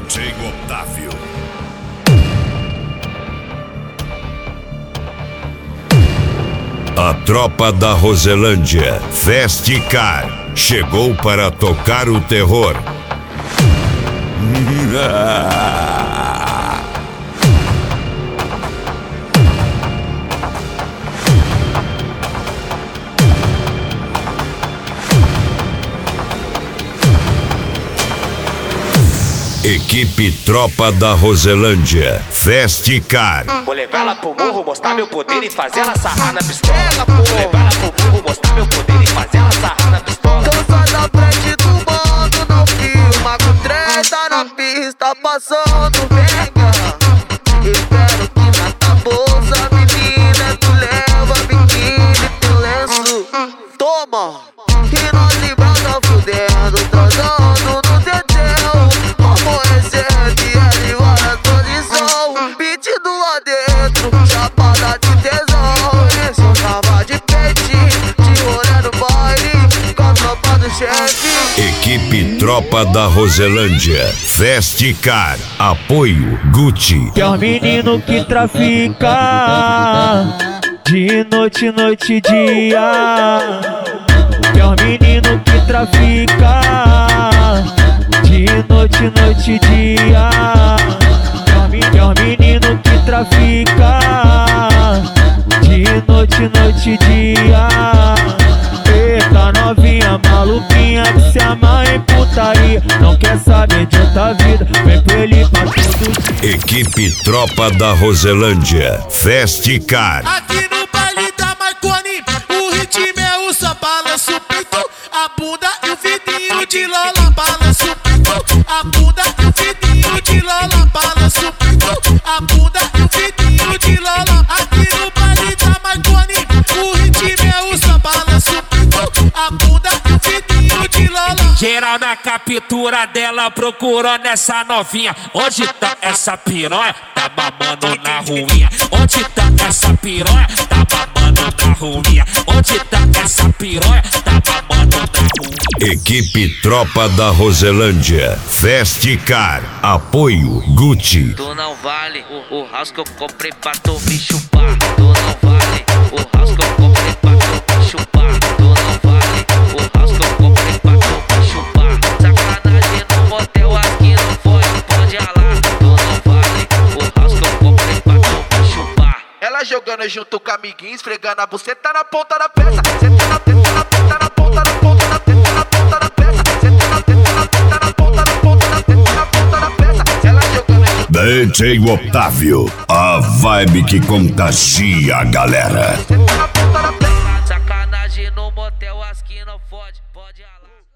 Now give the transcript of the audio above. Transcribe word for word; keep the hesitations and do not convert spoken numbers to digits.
D J Otávio. A tropa da Roselândia, Festicar, chegou para tocar o terror. Equipe Tropa da Roselândia, Festicar. Vou levar ela pro morro, mostrar meu poder e fazer ela sarrar na pistola. Vou levar ela pro morro, mostrar meu poder e fazer ela sarrar na pistola. Então sai da frente do bando, não filma com treta na pista passando pega. Espero que na tua bolsa, menina, tu leva biquíni, teu lenço. Toma! E nós librada fudendo, transando no teteu. Amanhecendo e elevada posição. Pedido lá dentro, chapada de tesão. Esse eu tava de peitinho, de rolê no baile, com a tropa do chefe. Equipe Tropa da Roselândia, Festicar, apoio Gucci. Que é um menino que trafica de noite, noite e dia. Que é um menino que trafica de noite, noite e dia. Que é um menino que trafica de noite, noite e dia. Eita novinha maluquinha que se amarra em putaria, não quer saber de outra vida, vem pra ele pra todo dia. Equipe Tropa da Roselândia, Festicar. Aqui no baile da Marconi, o ritmo é o só balança o peito, a bunda e o vidinho de Lola balança o peito, a bunda e o vidinho de Lola balança o peito, a bunda e o vidinho de Lola. Aqui no baile da Marconi, o ritmo é o só balança o peito, a bunda e o vidinho de Lola. Geral na captura dela procurando essa novinha. Onde tá essa piranha? Tá mamando na ruinha. Onde tá essa piranha? Tá mamando na ruinha. Onde tá essa piranha? Tá mamando na ruinha. Equipe Tropa da Roselândia, Festicar, apoio Gucci. Tu não vale o, o house que eu comprei pra tu me chupar. Tu não vale o house que eu comprei pra tu me chupar. Tu não vale o house que eu comprei pra tu me chupar. Sacanagem no motel aqui não pode, pode alar. Tu não vale o house que eu comprei pra tu me chupar. Ela jogando junto com a amiguinha, esfregando a buceta na ponta da peça. Senta na teta, na teta, na ponta, na ponta, na teta, na ponta da peça. Senta na teta, na teta, na ponta, na ponta, na teta, na ponta da peça. Ela jogando junto. D J Otávio, a vibe que contagia a galera. Senta na ponta da peça. Sacanagem no motel, as que não fode, pode alar.